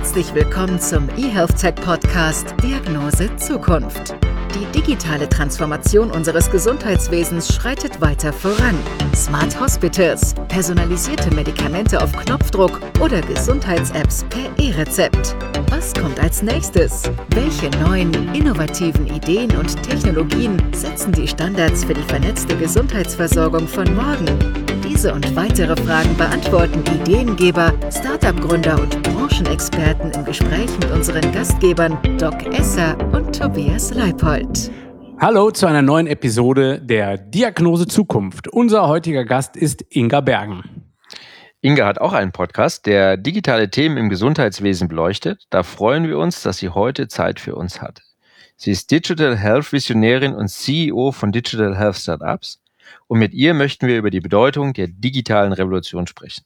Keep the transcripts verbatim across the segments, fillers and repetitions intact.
Herzlich willkommen zum eHealth-Tech-Podcast Diagnose Zukunft. Die digitale Transformation unseres Gesundheitswesens schreitet weiter voran. Smart Hospitals, personalisierte Medikamente auf Knopfdruck oder Gesundheits-Apps per E-Rezept. Was kommt als nächstes? Welche neuen, innovativen Ideen und Technologien setzen die Standards für die vernetzte Gesundheitsversorgung von morgen? Diese und weitere Fragen beantworten Ideengeber, Startup-Gründer und Branchenexperten im Gespräch mit unseren Gastgebern Doc Esser und Tobias Leipold. Hallo zu einer neuen Episode der Diagnose Zukunft. Unser heutiger Gast ist Inga Bergen. Inga hat auch einen Podcast, der digitale Themen im Gesundheitswesen beleuchtet. Da freuen wir uns, dass sie heute Zeit für uns hat. Sie ist Digital Health Visionärin und C E O von Digital Health Startups. Und mit ihr möchten wir über die Bedeutung der digitalen Revolution sprechen.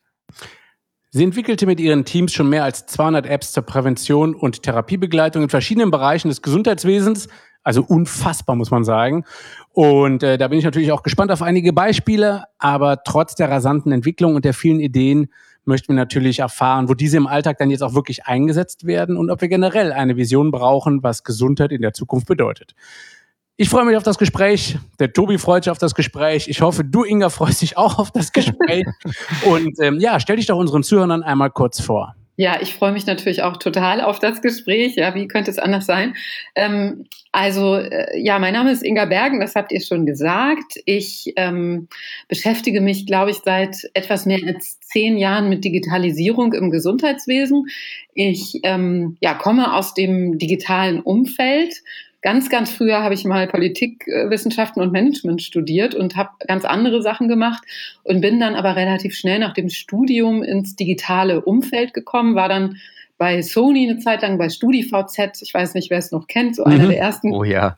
Sie entwickelte mit ihren Teams schon mehr als zweihundert Apps zur Prävention und Therapiebegleitung in verschiedenen Bereichen des Gesundheitswesens. Also unfassbar, muss man sagen. Und äh, da bin ich natürlich auch gespannt auf einige Beispiele. Aber trotz der rasanten Entwicklung und der vielen Ideen möchten wir natürlich erfahren, wo diese im Alltag dann jetzt auch wirklich eingesetzt werden und ob wir generell eine Vision brauchen, was Gesundheit in der Zukunft bedeutet. Ich freue mich auf das Gespräch. Der Tobi freut sich auf das Gespräch. Ich hoffe, du, Inga, freust dich auch auf das Gespräch. Und ähm, ja, stell dich doch unseren Zuhörern einmal kurz vor. Ja, ich freue mich natürlich auch total auf das Gespräch. Ja, wie könnte es anders sein? Ähm, also, äh, ja, mein Name ist Inga Bergen, das habt ihr schon gesagt. Ich ähm, beschäftige mich, glaube ich, seit etwas mehr als zehn Jahren mit Digitalisierung im Gesundheitswesen. Ich ähm, ja, komme aus dem digitalen Umfeld. Ganz, ganz früher habe ich mal Politikwissenschaften und Management studiert und habe ganz andere Sachen gemacht und bin dann aber relativ schnell nach dem Studium ins digitale Umfeld gekommen, war dann bei Sony eine Zeit lang bei StudiVZ, ich weiß nicht, wer es noch kennt, so einer mhm. der ersten oh, ja.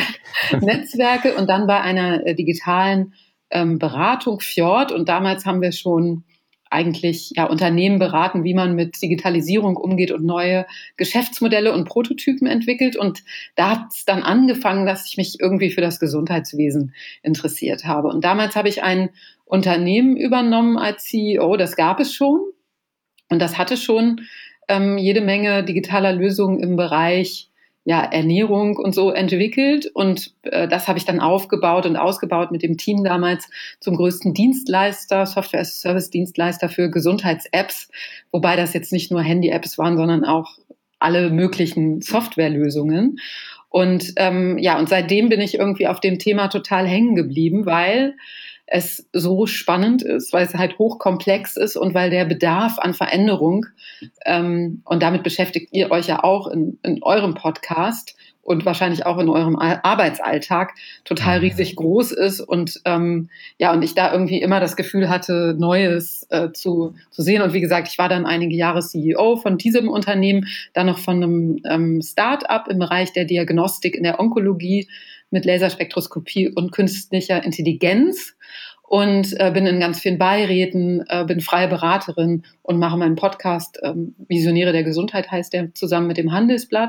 Netzwerke und dann bei einer äh, digitalen ähm, Beratung Fjord und damals haben wir schon eigentlich ja Unternehmen beraten, wie man mit Digitalisierung umgeht und neue Geschäftsmodelle und Prototypen entwickelt. Und da hat es dann angefangen, dass ich mich irgendwie für das Gesundheitswesen interessiert habe. Und damals habe ich ein Unternehmen übernommen als C E O, das gab es schon. Und das hatte schon ähm, jede Menge digitaler Lösungen im Bereich ja, Ernährung und so entwickelt und äh, das habe ich dann aufgebaut und ausgebaut mit dem Team damals zum größten Dienstleister, Software-as-a-Service-Dienstleister für Gesundheits-Apps, wobei das jetzt nicht nur Handy-Apps waren, sondern auch alle möglichen Softwarelösungen. Und ähm, ja, und seitdem bin ich irgendwie auf dem Thema total hängen geblieben, weil es so spannend ist, weil es halt hochkomplex ist und weil der Bedarf an Veränderung, ähm, und damit beschäftigt ihr euch ja auch in, in eurem Podcast und wahrscheinlich auch in eurem Arbeitsalltag total riesig groß ist und ähm, ja, und ich da irgendwie immer das Gefühl hatte, Neues äh, zu, zu sehen. Und wie gesagt, ich war dann einige Jahre C E O von diesem Unternehmen, dann noch von einem ähm, Start-up im Bereich der Diagnostik in der Onkologie mit Laserspektroskopie und künstlicher Intelligenz und äh, bin in ganz vielen Beiräten, äh, bin freie Beraterin und mache meinen Podcast, ähm, Visionäre der Gesundheit heißt der, zusammen mit dem Handelsblatt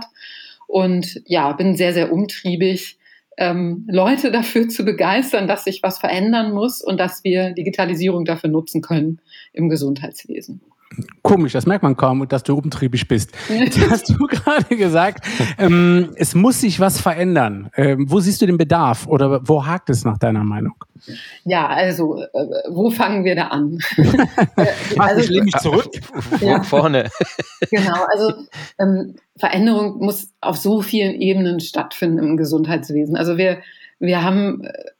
und ja, bin sehr, sehr umtriebig, ähm, Leute dafür zu begeistern, dass sich was verändern muss und dass wir Digitalisierung dafür nutzen können im Gesundheitswesen. Komisch, das merkt man kaum, dass du umtriebig bist. Jetzt hast du gerade gesagt, ähm, es muss sich was verändern. Ähm, wo siehst du den Bedarf oder wo hakt es nach deiner Meinung? Ja, also, äh, wo fangen wir da an? Ach, also, ich lehne mich zurück. Ja. Vorne. Genau, also ähm, Veränderung muss auf so vielen Ebenen stattfinden im Gesundheitswesen. Also wir, wir haben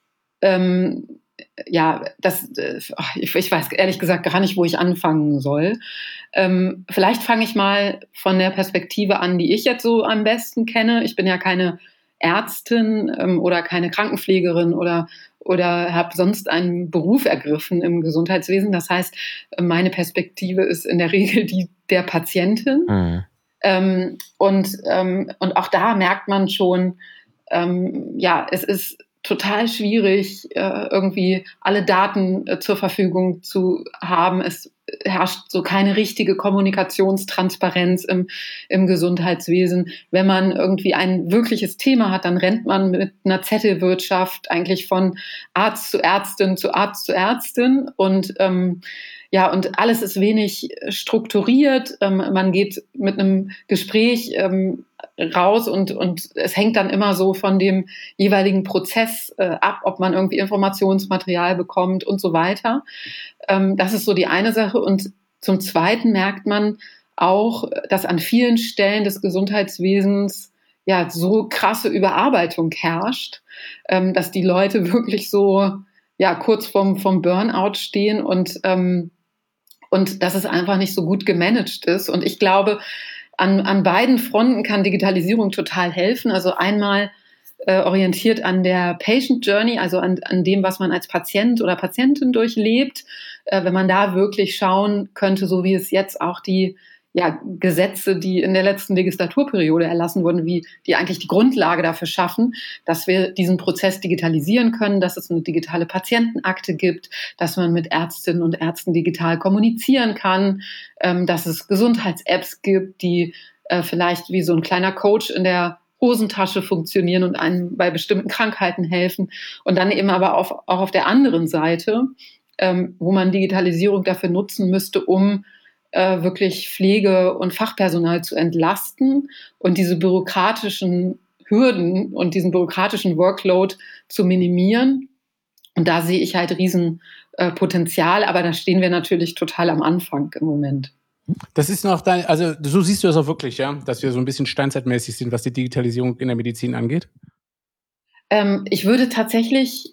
ähm, ja, das, ich, ich weiß ehrlich gesagt gar nicht, wo ich anfangen soll. Ähm, vielleicht fange ich mal von der Perspektive an, die ich jetzt so am besten kenne. Ich bin ja keine Ärztin ähm, oder keine Krankenpflegerin oder, oder habe sonst einen Beruf ergriffen im Gesundheitswesen. Das heißt, meine Perspektive ist in der Regel die der Patientin. Mhm. Ähm, und, ähm, und auch da merkt man schon, ähm, ja, es ist total schwierig, irgendwie alle Daten zur Verfügung zu haben. Es herrscht so keine richtige Kommunikationstransparenz im, im Gesundheitswesen. Wenn man irgendwie ein wirkliches Thema hat, dann rennt man mit einer Zettelwirtschaft eigentlich von Arzt zu Ärztin zu Arzt zu Ärztin. Und ähm, ja, und alles ist wenig strukturiert. Ähm, man geht mit einem Gespräch ähm, raus und, und es hängt dann immer so von dem jeweiligen Prozess äh, ab, ob man irgendwie Informationsmaterial bekommt und so weiter. Ähm, das ist so die eine Sache. Und zum Zweiten merkt man auch, dass an vielen Stellen des Gesundheitswesens ja so krasse Überarbeitung herrscht, ähm, dass die Leute wirklich so ja kurz vorm, vom Burnout stehen und ähm, und dass es einfach nicht so gut gemanagt ist. Und ich glaube, an, an beiden Fronten kann Digitalisierung total helfen. Also einmal äh, orientiert an der Patient Journey, also an, an dem, was man als Patient oder Patientin durchlebt. Äh, wenn man da wirklich schauen könnte, so wie es jetzt auch die ja, Gesetze, die in der letzten Legislaturperiode erlassen wurden, wie die eigentlich die Grundlage dafür schaffen, dass wir diesen Prozess digitalisieren können, dass es eine digitale Patientenakte gibt, dass man mit Ärztinnen und Ärzten digital kommunizieren kann, ähm, dass es Gesundheits-Apps gibt, die äh, vielleicht wie so ein kleiner Coach in der Hosentasche funktionieren und einem bei bestimmten Krankheiten helfen. Und dann eben aber auf, auch auf der anderen Seite, ähm, wo man Digitalisierung dafür nutzen müsste, um wirklich Pflege- und Fachpersonal zu entlasten und diese bürokratischen Hürden und diesen bürokratischen Workload zu minimieren. Und da sehe ich halt Riesenpotenzial, aber da stehen wir natürlich total am Anfang im Moment. Das ist noch dein, also so siehst du das auch wirklich, ja, dass wir so ein bisschen steinzeitmäßig sind, was die Digitalisierung in der Medizin angeht? Ähm, ich würde tatsächlich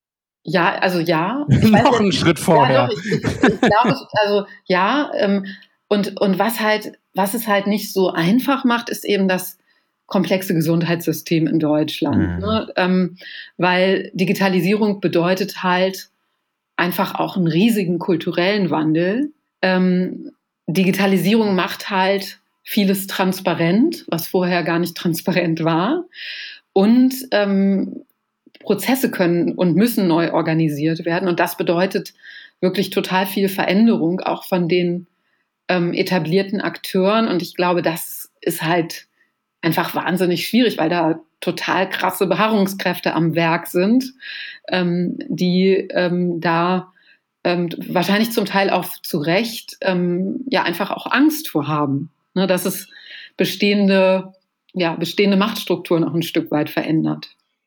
Ja, also ja. Ich Noch einen Schritt vorher. Ja, doch, ich, ich, ich glaube, also ja. Ähm, und, und was halt, was es halt nicht so einfach macht, ist eben das komplexe Gesundheitssystem in Deutschland. Mhm. Ne? Ähm, weil Digitalisierung bedeutet halt einfach auch einen riesigen kulturellen Wandel. Ähm, Digitalisierung macht halt vieles transparent, was vorher gar nicht transparent war. Und ähm, Prozesse können und müssen neu organisiert werden. Und das bedeutet wirklich total viel Veränderung, auch von den ähm, etablierten Akteuren. Und ich glaube, das ist halt einfach wahnsinnig schwierig, weil da total krasse Beharrungskräfte am Werk sind, ähm, die ähm, da ähm, wahrscheinlich zum Teil auch zu Recht ähm, ja einfach auch Angst vor haben, ne, dass es bestehende, ja, bestehende Machtstrukturen auch ein Stück weit verändert.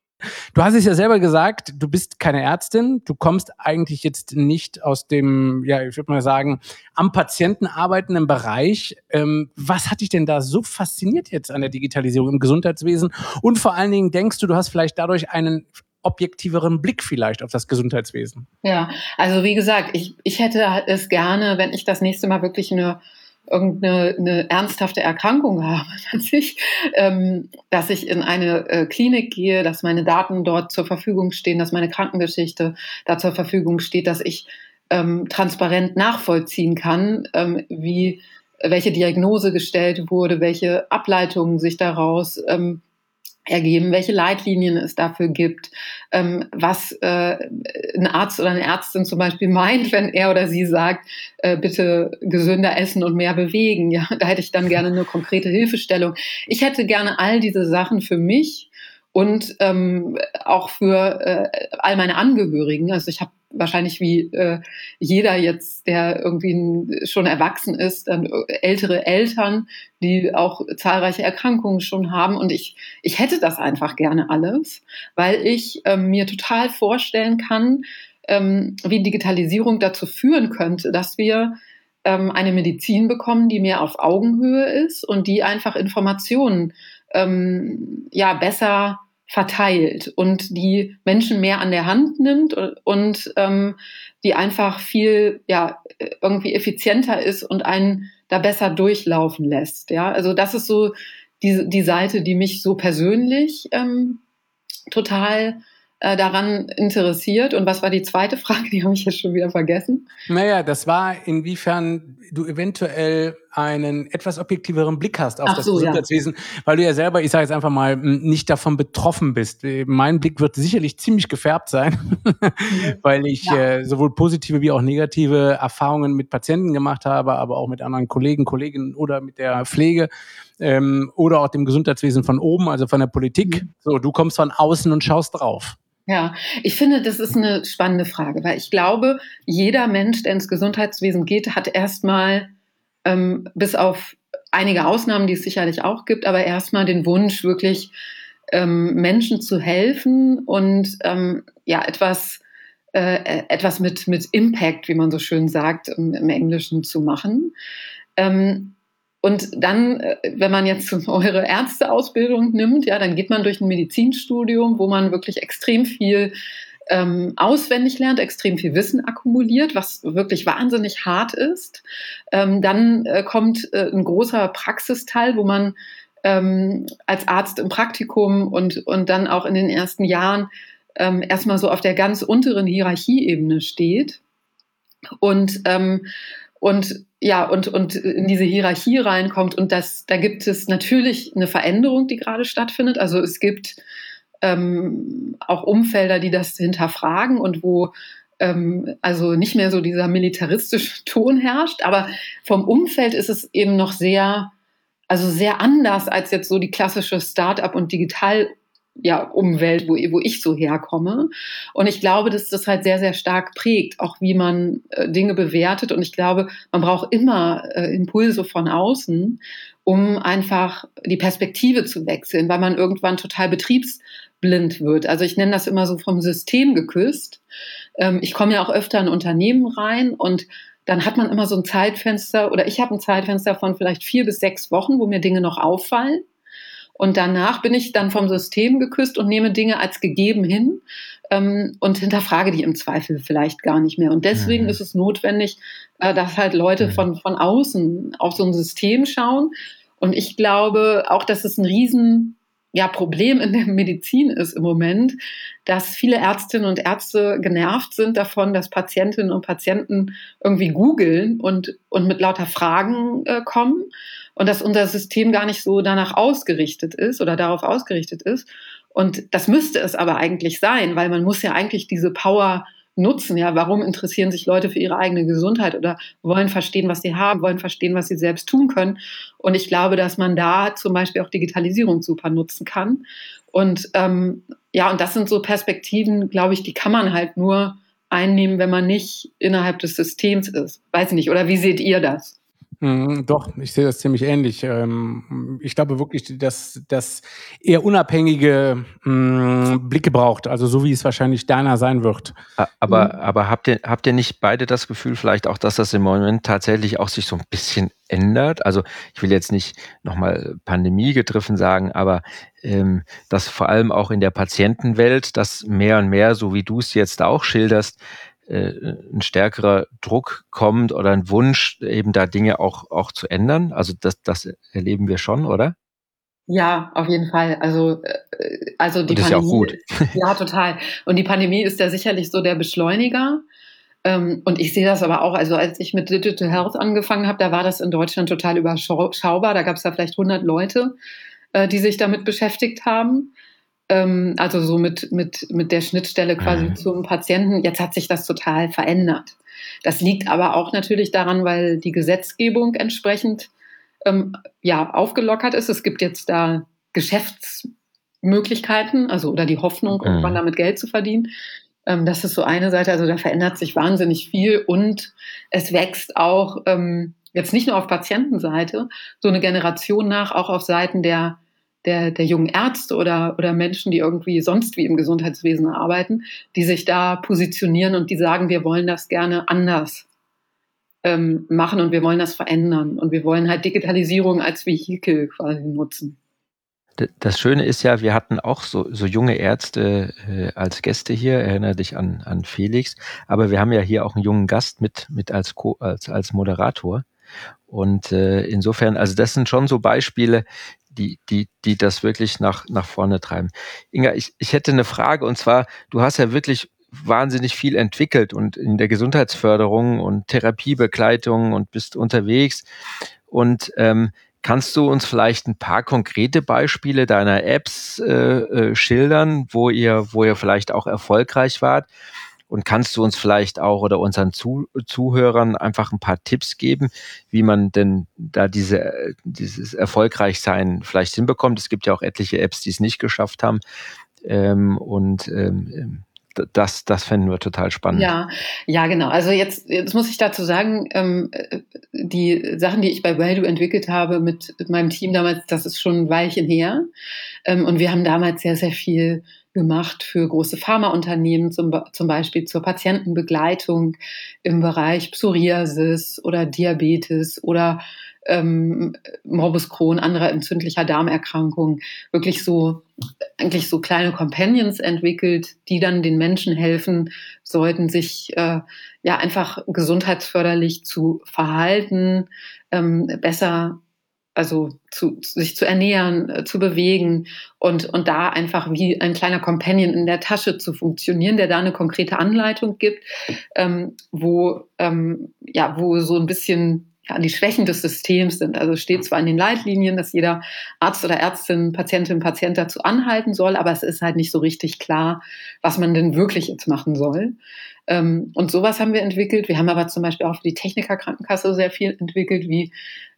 Du hast es ja selber gesagt, du bist keine Ärztin, du kommst eigentlich jetzt nicht aus dem, ja, ich würde mal sagen, am Patienten arbeitenden Bereich. Ähm, was hat dich denn da so fasziniert jetzt an der Digitalisierung im Gesundheitswesen? Und vor allen Dingen denkst du, du hast vielleicht dadurch einen objektiveren Blick vielleicht auf das Gesundheitswesen? Ja, also wie gesagt, ich, ich hätte es gerne, wenn ich das nächste Mal wirklich eine irgendeine eine ernsthafte Erkrankung habe, dass ich, ähm, dass ich in eine äh, Klinik gehe, dass meine Daten dort zur Verfügung stehen, dass meine Krankengeschichte da zur Verfügung steht, dass ich ähm, transparent nachvollziehen kann, ähm, wie welche Diagnose gestellt wurde, welche Ableitungen sich daraus ähm, ergeben, welche Leitlinien es dafür gibt, ähm, was äh, ein Arzt oder eine Ärztin zum Beispiel meint, wenn er oder sie sagt, äh, bitte gesünder essen und mehr bewegen. Ja, da hätte ich dann gerne eine konkrete Hilfestellung. Ich hätte gerne all diese Sachen für mich und ähm, auch für äh, all meine Angehörigen. Also ich habe wahrscheinlich wie äh, jeder jetzt, der irgendwie schon erwachsen ist, dann ältere Eltern, die auch zahlreiche Erkrankungen schon haben. Und ich, ich hätte das einfach gerne alles, weil ich ähm, mir total vorstellen kann, ähm, wie Digitalisierung dazu führen könnte, dass wir ähm, eine Medizin bekommen, die mehr auf Augenhöhe ist und die einfach Informationen ähm, ja besser verteilt und die Menschen mehr an der Hand nimmt und, und ähm, die einfach viel ja irgendwie effizienter ist und einen da besser durchlaufen lässt. Ja, also das ist so die, die Seite, die mich so persönlich ähm, total äh, daran interessiert. Und was war die zweite Frage? Die habe ich jetzt schon wieder vergessen. Naja, das war, inwiefern du eventuell einen etwas objektiveren Blick hast auf Ach das so, Gesundheitswesen, ja. Weil du ja selber, ich sage jetzt einfach mal, nicht davon betroffen bist. Mein Blick wird sicherlich ziemlich gefärbt sein, weil ich ja. äh, sowohl positive wie auch negative Erfahrungen mit Patienten gemacht habe, aber auch mit anderen Kollegen, Kolleginnen oder mit der Pflege ähm, oder auch dem Gesundheitswesen von oben, also von der Politik. Mhm. So, du kommst von außen und schaust drauf. Ja, ich finde, das ist eine spannende Frage, weil ich glaube, jeder Mensch, der ins Gesundheitswesen geht, hat erstmal, ähm, bis auf einige Ausnahmen, die es sicherlich auch gibt, aber erstmal den Wunsch, wirklich ähm, Menschen zu helfen und ähm, ja, etwas, äh, etwas mit, mit Impact, wie man so schön sagt, im, im Englischen zu machen. Ähm, Und dann, wenn man jetzt eure Ärzteausbildung nimmt, ja, dann geht man durch ein Medizinstudium, wo man wirklich extrem viel ähm, auswendig lernt, extrem viel Wissen akkumuliert, was wirklich wahnsinnig hart ist. Ähm, dann äh, kommt äh, ein großer Praxisteil, wo man ähm, als Arzt im Praktikum und, und dann auch in den ersten Jahren ähm, erstmal so auf der ganz unteren Hierarchieebene steht. Und ähm, Und ja, und, und in diese Hierarchie reinkommt. Und das, da gibt es natürlich eine Veränderung, die gerade stattfindet. Also es gibt ähm, auch Umfelder, die das hinterfragen und wo ähm, also nicht mehr so dieser militaristische Ton herrscht. Aber vom Umfeld ist es eben noch sehr, also sehr anders als jetzt so die klassische Start-up- und Digital- ja, Umwelt, wo, wo ich so herkomme. Und ich glaube, dass das halt sehr, sehr stark prägt, auch wie man äh, Dinge bewertet. Und ich glaube, man braucht immer äh, Impulse von außen, um einfach die Perspektive zu wechseln, weil man irgendwann total betriebsblind wird. Also ich nenne das immer so vom System geküsst. Ähm, ich komme ja auch öfter in Unternehmen rein und dann hat man immer so ein Zeitfenster, oder ich habe ein Zeitfenster von vielleicht vier bis sechs Wochen, wo mir Dinge noch auffallen. Und danach bin ich dann vom System geküsst und nehme Dinge als gegeben hin ähm, und hinterfrage die im Zweifel vielleicht gar nicht mehr. Und deswegen mhm. ist es notwendig, äh, dass halt Leute mhm. von, von außen auf so ein System schauen. Und ich glaube auch, dass es ein riesen ja, Problem in der Medizin ist im Moment, dass viele Ärztinnen und Ärzte genervt sind davon, dass Patientinnen und Patienten irgendwie googeln und, und mit lauter Fragen äh, kommen. Und dass unser System gar nicht so danach ausgerichtet ist oder darauf ausgerichtet ist. Und das müsste es aber eigentlich sein, weil man muss ja eigentlich diese Power nutzen. Ja, warum interessieren sich Leute für ihre eigene Gesundheit oder wollen verstehen, was sie haben, wollen verstehen, was sie selbst tun können. Und ich glaube, dass man da zum Beispiel auch Digitalisierung super nutzen kann. Und ähm, ja, und das sind so Perspektiven, glaube ich, die kann man halt nur einnehmen, wenn man nicht innerhalb des Systems ist. Weiß ich nicht. Oder wie seht ihr das? Mm, doch, ich sehe das ziemlich ähnlich. Ähm, ich glaube wirklich, dass das eher unabhängige mh, Blicke braucht, also so wie es wahrscheinlich deiner sein wird. Aber, mhm. aber habt ihr, habt ihr nicht beide das Gefühl vielleicht auch, dass das im Moment tatsächlich auch sich so ein bisschen ändert? Also ich will jetzt nicht nochmal pandemiegetriffen sagen, aber ähm, dass vor allem auch in der Patientenwelt, dass mehr und mehr, so wie du es jetzt auch schilderst, ein stärkerer Druck kommt oder ein Wunsch, eben da Dinge auch, auch zu ändern? Also das, das erleben wir schon, oder? Ja, auf jeden Fall. Also, also die Und das Pandemie. Ist ja auch gut. Ja, total. Und die Pandemie ist ja sicherlich so der Beschleuniger. Und ich sehe das aber auch, also als ich mit Digital Health angefangen habe, da war das in Deutschland total überschaubar. Da gab es ja vielleicht hundert Leute, die sich damit beschäftigt haben. Also so mit, mit, mit der Schnittstelle quasi mhm. zum Patienten. Jetzt hat sich das total verändert. Das liegt aber auch natürlich daran, weil die Gesetzgebung entsprechend ähm, ja, aufgelockert ist. Es gibt jetzt da Geschäftsmöglichkeiten, also oder die Hoffnung, mhm. irgendwann damit Geld zu verdienen. Ähm, das ist so eine Seite, also da verändert sich wahnsinnig viel und es wächst auch ähm, jetzt nicht nur auf Patientenseite so eine Generation nach, auch auf Seiten der Der, der jungen Ärzte oder, oder Menschen, die irgendwie sonst wie im Gesundheitswesen arbeiten, die sich da positionieren und die sagen, wir wollen das gerne anders ähm, machen und wir wollen das verändern und wir wollen halt Digitalisierung als Vehikel quasi nutzen. Das Schöne ist ja, wir hatten auch so, so junge Ärzte äh, als Gäste hier, erinnere dich an, an Felix, aber wir haben ja hier auch einen jungen Gast mit, mit als, Co- als, als Moderator. Und äh, insofern, also das sind schon so Beispiele, die, die, die das wirklich nach, nach vorne treiben. Inga, ich, ich hätte eine Frage, und zwar, du hast ja wirklich wahnsinnig viel entwickelt und in der Gesundheitsförderung und Therapiebegleitung und bist unterwegs. Und ähm, kannst du uns vielleicht ein paar konkrete Beispiele deiner Apps äh, äh, schildern, wo ihr, wo ihr vielleicht auch erfolgreich wart? Und kannst du uns vielleicht auch oder unseren Zu- Zuhörern einfach ein paar Tipps geben, wie man denn da diese, dieses Erfolgreichsein vielleicht hinbekommt? Es gibt ja auch etliche Apps, die es nicht geschafft haben. Ähm, und ähm, das, das fänden wir total spannend. Ja, ja, genau. Also jetzt, jetzt muss ich dazu sagen, ähm, die Sachen, die ich bei Value entwickelt habe mit meinem Team damals, das ist schon ein Weilchen her. Ähm, und wir haben damals sehr, sehr viel gemacht für große Pharmaunternehmen, zum, zum Beispiel zur Patientenbegleitung im Bereich Psoriasis oder Diabetes oder ähm, Morbus Crohn, anderer entzündlicher Darmerkrankungen, wirklich so, eigentlich so kleine Companions entwickelt, die dann den Menschen helfen sollten, sich äh, ja einfach gesundheitsförderlich zu verhalten, ähm, besser also zu, sich zu ernähren, äh, zu bewegen und, und da einfach wie ein kleiner Companion in der Tasche zu funktionieren, der da eine konkrete Anleitung gibt, ähm, wo, ähm, ja, wo so ein bisschen ja, die Schwächen des Systems sind. Also steht zwar in den Leitlinien, dass jeder Arzt oder Ärztin, Patientin, Patient dazu anhalten soll, aber es ist halt nicht so richtig klar, was man denn wirklich jetzt machen soll. Ähm, und sowas haben wir entwickelt. Wir haben aber zum Beispiel auch für die Techniker-Krankenkasse sehr viel entwickelt, wie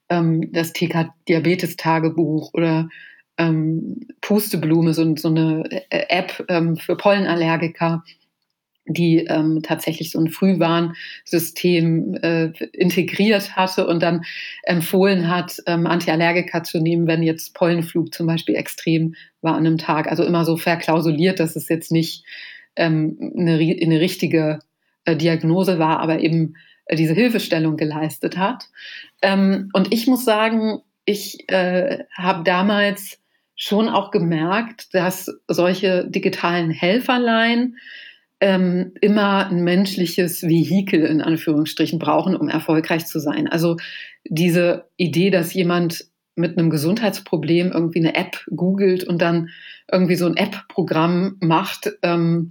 das T K-Diabetes-Tagebuch oder ähm, Pusteblume, so, so eine App ähm, für Pollenallergiker, die ähm, tatsächlich so ein Frühwarnsystem äh, integriert hatte und dann empfohlen hat, ähm, Antiallergika zu nehmen, wenn jetzt Pollenflug zum Beispiel extrem war an einem Tag. Also immer so verklausuliert, dass es jetzt nicht ähm, eine, eine richtige äh, Diagnose war, aber eben diese Hilfestellung geleistet hat. Ähm, und ich muss sagen, ich äh, habe damals schon auch gemerkt, dass solche digitalen Helferlein ähm, immer ein menschliches Vehikel in Anführungsstrichen brauchen, um erfolgreich zu sein. Also diese Idee, dass jemand mit einem Gesundheitsproblem irgendwie eine App googelt und dann irgendwie so ein App-Programm macht, ähm,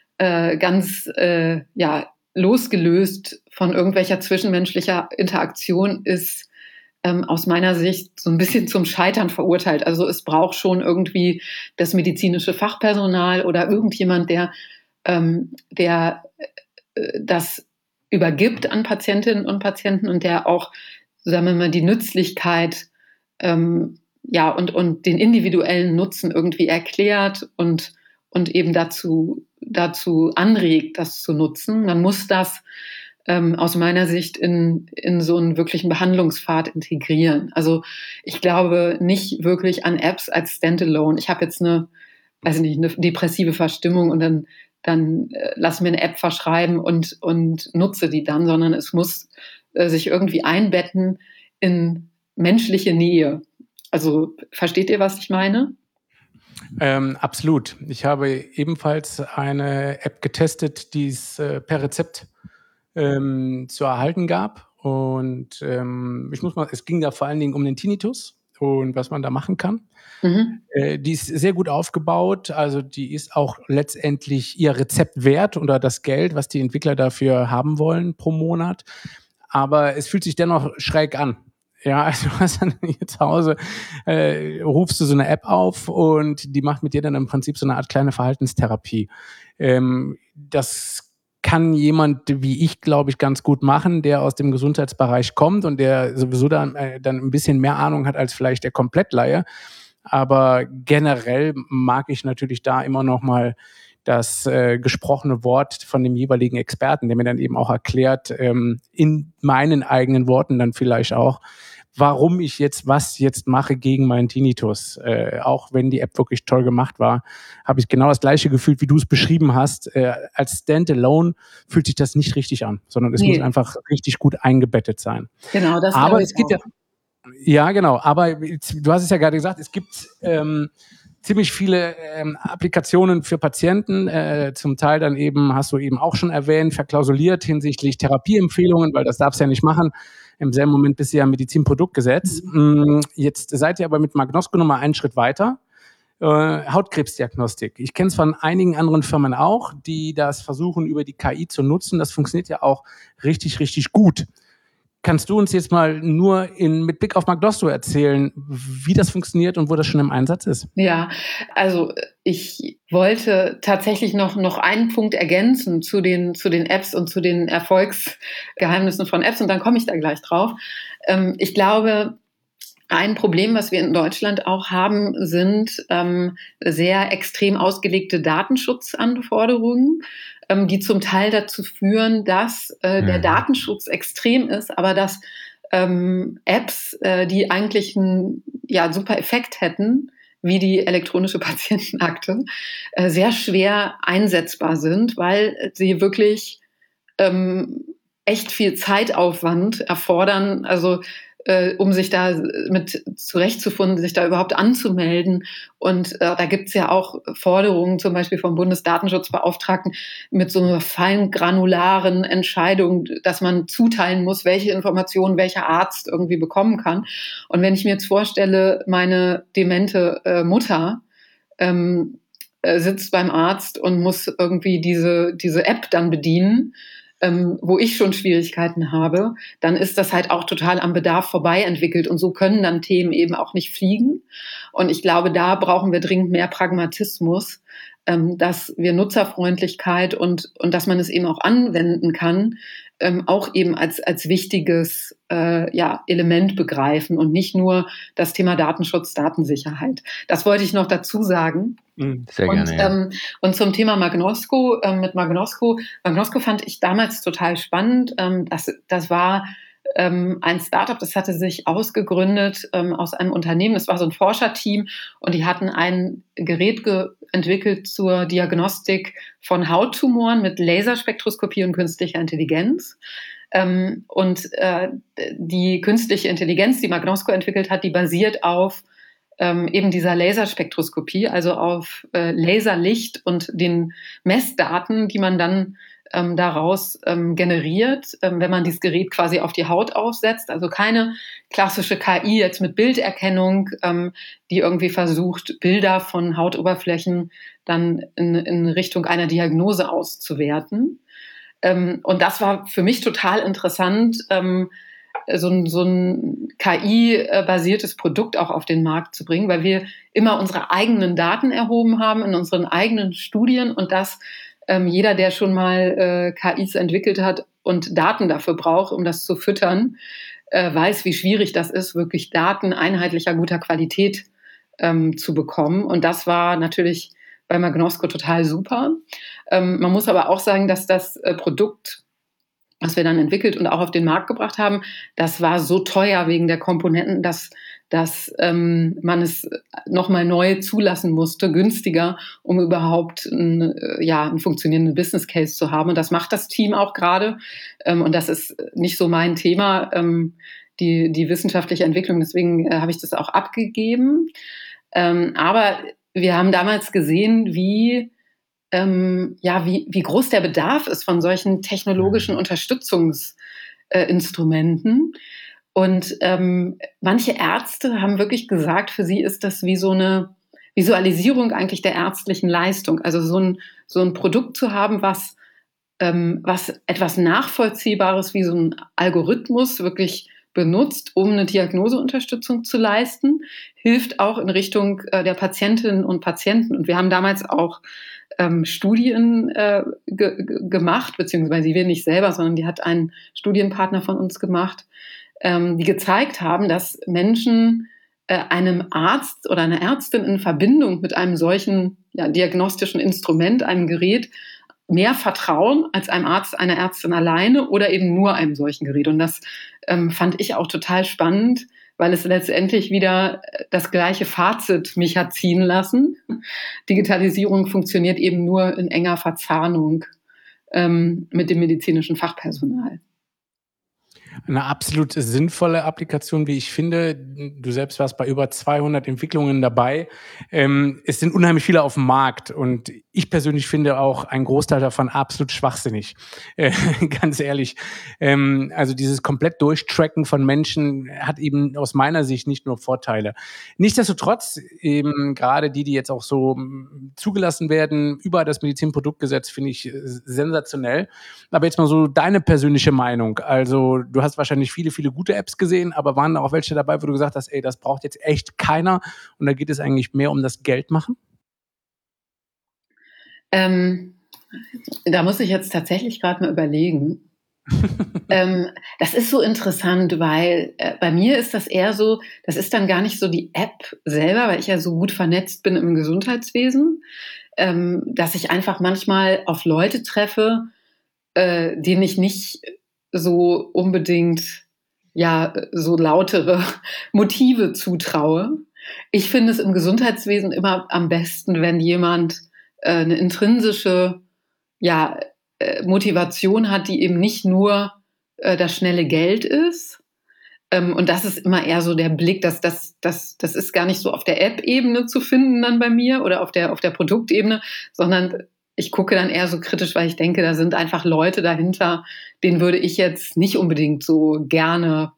äh, ganz äh, ja losgelöst von irgendwelcher zwischenmenschlicher Interaktion, ist ähm, aus meiner Sicht so ein bisschen zum Scheitern verurteilt. Also es braucht schon irgendwie das medizinische Fachpersonal oder irgendjemand, der, ähm, der äh, das übergibt an Patientinnen und Patienten und der auch, sagen wir mal, die Nützlichkeit ähm, ja, und, und den individuellen Nutzen irgendwie erklärt und, und eben dazu dazu anregt, das zu nutzen. Man muss das ähm, aus meiner Sicht in, in so einen wirklichen Behandlungspfad integrieren. Also ich glaube nicht wirklich an Apps als Standalone. Ich habe jetzt eine, weiß nicht, eine depressive Verstimmung und dann, dann äh, lass mir eine App verschreiben und, und nutze die dann, sondern es muss äh, sich irgendwie einbetten in menschliche Nähe. Also versteht ihr, was ich meine? Ähm, absolut. Ich habe ebenfalls eine App getestet, die es äh, per Rezept ähm, zu erhalten gab. Und ähm, ich muss mal, es ging da vor allen Dingen um den Tinnitus und was man da machen kann. Mhm. Äh, die ist sehr gut aufgebaut. Also die ist auch letztendlich ihr Rezept wert oder das Geld, was die Entwickler dafür haben wollen pro Monat. Aber es fühlt sich dennoch schräg an. Ja, also du hast dann hier zu Hause, äh, rufst du so eine App auf und die macht mit dir dann im Prinzip so eine Art kleine Verhaltenstherapie. Ähm, das kann jemand wie ich, glaube ich, ganz gut machen, der aus dem Gesundheitsbereich kommt und der sowieso dann, äh, dann ein bisschen mehr Ahnung hat als vielleicht der Komplettlaie. Aber generell mag ich natürlich da immer noch mal das äh, gesprochene Wort von dem jeweiligen Experten, der mir dann eben auch erklärt, ähm, in meinen eigenen Worten dann vielleicht auch, warum ich jetzt was jetzt mache gegen meinen Tinnitus. Äh, auch wenn die App wirklich toll gemacht war, habe ich genau das gleiche Gefühl, wie du es beschrieben hast. Äh, als Standalone fühlt sich das nicht richtig an, sondern es nee. muss einfach richtig gut eingebettet sein. Genau, das Aber es gibt ja, ja genau, aber du hast es ja gerade gesagt, es gibt ähm, ziemlich viele ähm, Applikationen für Patienten, äh, zum Teil dann eben, hast du eben auch schon erwähnt, verklausuliert hinsichtlich Therapieempfehlungen, weil das darfst du ja nicht machen. Im selben Moment bist du ja im Medizinproduktgesetz. Mhm. Jetzt seid ihr aber mit Magnosco nochmal einen Schritt weiter. Äh, Hautkrebsdiagnostik. Ich kenne es von einigen anderen Firmen auch, die das versuchen, über die K I zu nutzen. Das funktioniert ja auch richtig, richtig gut. Kannst du uns jetzt mal nur in, mit Blick auf Magnosco erzählen, wie das funktioniert und wo das schon im Einsatz ist? Ja, also ich wollte tatsächlich noch, noch einen Punkt ergänzen zu den, zu den Apps und zu den Erfolgsgeheimnissen von Apps und dann komme ich da gleich drauf. Ähm, ich glaube, ein Problem, was wir in Deutschland auch haben, sind ähm, sehr extrem ausgelegte Datenschutzanforderungen, ähm, die zum Teil dazu führen, dass äh, der Datenschutz extrem ist, aber dass ähm, Apps, äh, die eigentlich einen ja, super Effekt hätten, wie die elektronische Patientenakte, äh, sehr schwer einsetzbar sind, weil sie wirklich ähm, echt viel Zeitaufwand erfordern, also äh, um sich da mit zurechtzufinden, sich da überhaupt anzumelden. Und äh, da gibt's ja auch Forderungen, zum Beispiel vom Bundesdatenschutzbeauftragten, mit so einer feingranularen Entscheidung, dass man zuteilen muss, welche Informationen welcher Arzt irgendwie bekommen kann. Und wenn ich mir jetzt vorstelle, meine demente äh, Mutter ähm, äh, sitzt beim Arzt und muss irgendwie diese, diese App dann bedienen, Ähm, wo ich schon Schwierigkeiten habe, dann ist das halt auch total am Bedarf vorbei entwickelt. Und so können dann Themen eben auch nicht fliegen. Und ich glaube, da brauchen wir dringend mehr Pragmatismus, ähm, dass wir Nutzerfreundlichkeit und, und dass man es eben auch anwenden kann, ähm, auch eben als, als wichtiges äh, ja, Element begreifen und nicht nur das Thema Datenschutz, Datensicherheit. Das wollte ich noch dazu sagen. Sehr gerne, und, ja. ähm, und zum Thema Magnosco, ähm, mit Magnosco, Magnosco fand ich damals total spannend. Ähm, das, das war ähm, ein Startup, das hatte sich ausgegründet ähm, aus einem Unternehmen, das war so ein Forscherteam und die hatten ein Gerät ge- entwickelt zur Diagnostik von Hauttumoren mit Laserspektroskopie und künstlicher Intelligenz. Ähm, und äh, die künstliche Intelligenz, die Magnosco entwickelt hat, die basiert auf ähm, eben dieser Laserspektroskopie, also auf äh, Laserlicht und den Messdaten, die man dann ähm, daraus ähm, generiert, ähm, wenn man dieses Gerät quasi auf die Haut aufsetzt. Also keine klassische K I jetzt mit Bilderkennung, ähm, die irgendwie versucht, Bilder von Hautoberflächen dann in, in Richtung einer Diagnose auszuwerten. Ähm, und das war für mich total interessant, ähm, so ein, so ein K I-basiertes Produkt auch auf den Markt zu bringen, weil wir immer unsere eigenen Daten erhoben haben in unseren eigenen Studien und dass ähm, jeder, der schon mal äh, K Is entwickelt hat und Daten dafür braucht, um das zu füttern, äh, weiß, wie schwierig das ist, wirklich Daten einheitlicher, guter Qualität ähm, zu bekommen. Und das war natürlich bei Magnosco total super. Ähm, man muss aber auch sagen, dass das äh, Produkt, was wir dann entwickelt und auch auf den Markt gebracht haben, das war so teuer wegen der Komponenten, dass, dass ähm, man es nochmal neu zulassen musste, günstiger, um überhaupt ein, ja, einen funktionierenden Business Case zu haben. Und das macht das Team auch gerade. Ähm, und das ist nicht so mein Thema, ähm, die, die wissenschaftliche Entwicklung. Deswegen äh, habe ich das auch abgegeben. Ähm, aber wir haben damals gesehen, wie Ähm, ja, wie, wie groß der Bedarf ist von solchen technologischen Unterstützungsinstrumenten. Äh, und ähm, manche Ärzte haben wirklich gesagt, für sie ist das wie so eine Visualisierung eigentlich der ärztlichen Leistung. Also so ein, so ein Produkt zu haben, was, ähm, was etwas Nachvollziehbares wie so ein Algorithmus wirklich benutzt, um eine Diagnoseunterstützung zu leisten, hilft auch in Richtung äh, der Patientinnen und Patienten. Und wir haben damals auch ähm, Studien äh, ge- gemacht, beziehungsweise wir nicht selber, sondern die hat ein Studienpartner von uns gemacht, ähm, die gezeigt haben, dass Menschen äh, einem Arzt oder einer Ärztin in Verbindung mit einem solchen ja, diagnostischen Instrument, einem Gerät, mehr vertrauen als einem Arzt, einer Ärztin alleine oder eben nur einem solchen Gerät. Und das ähm, fand ich auch total spannend, weil es letztendlich wieder das gleiche Fazit mich hat ziehen lassen. Digitalisierung funktioniert eben nur in enger Verzahnung ähm, mit dem medizinischen Fachpersonal. Eine absolut sinnvolle Applikation, wie ich finde. Du selbst warst bei über zweihundert Entwicklungen dabei. Ähm, es sind unheimlich viele auf dem Markt und ich persönlich finde auch einen Großteil davon absolut schwachsinnig. Äh, ganz ehrlich. Ähm, also dieses komplett Durchtracken von Menschen hat eben aus meiner Sicht nicht nur Vorteile. Nichtsdestotrotz eben gerade die, die jetzt auch so m, zugelassen werden über das Medizinproduktgesetz, finde ich äh, sensationell. Aber jetzt mal so deine persönliche Meinung. Also du hast wahrscheinlich viele, viele gute Apps gesehen, aber waren da auch welche dabei, wo du gesagt hast, ey, das braucht jetzt echt keiner und da geht es eigentlich mehr um das Geld machen? Ähm, da muss ich jetzt tatsächlich gerade mal überlegen. ähm, das ist so interessant, weil äh, bei mir ist das eher so, das ist dann gar nicht so die App selber, weil ich ja so gut vernetzt bin im Gesundheitswesen, ähm, dass ich einfach manchmal auf Leute treffe, äh, denen ich nicht so unbedingt ja so lautere Motive zutraue. Ich finde es im Gesundheitswesen immer am besten, wenn jemand äh, eine intrinsische ja, äh, Motivation hat, die eben nicht nur äh, das schnelle Geld ist. Ähm, und das ist immer eher so der Blick, dass das, das, das ist gar nicht so auf der App-Ebene zu finden dann bei mir oder auf der, auf der Produktebene, sondern ich gucke dann eher so kritisch, weil ich denke, da sind einfach Leute dahinter, denen würde ich jetzt nicht unbedingt so gerne